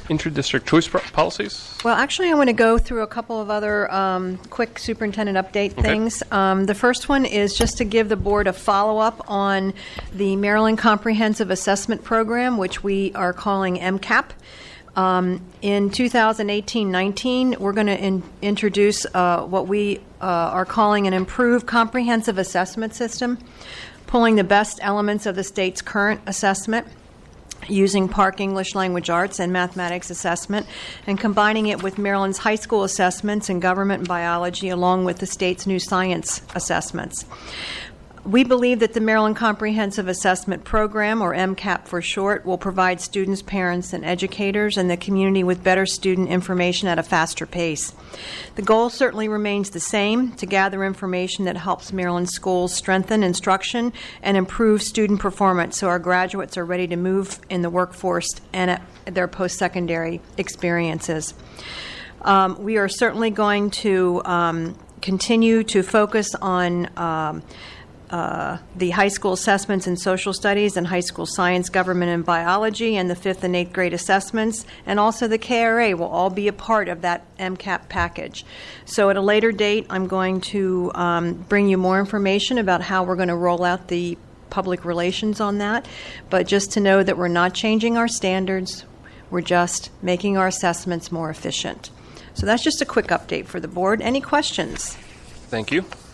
Inter-district choice policies? Well, actually, I want to go through a couple of other quick superintendent update things. The first one is just to give the board a follow-up on the Maryland Comprehensive Assessment Program, which we are calling MCAP. In 2018-19, we're going to introduce what we are calling an improved comprehensive assessment system, pulling the best elements of the state's current assessment using Park English Language Arts and Mathematics assessment, and combining it with Maryland's high school assessments in government and biology, along with the state's new science assessments. We believe that the Maryland Comprehensive Assessment Program, or MCAP for short, will provide students, parents, and educators and the community with better student information at a faster pace. The goal certainly remains the same, to gather information that helps Maryland schools strengthen instruction and improve student performance so our graduates are ready to move in the workforce and at their post-secondary experiences. We are certainly going to continue to focus on the high school assessments in social studies and high school science, government, and biology, and the 5th and 8th grade assessments, and also the KRA will all be a part of that MCAP package. So at a later date, I'm going to bring you more information about how we're going to roll out the public relations on that, but just to know that we're not changing our standards, we're just making our assessments more efficient. So that's just a quick update for the board. Any questions? Thank you.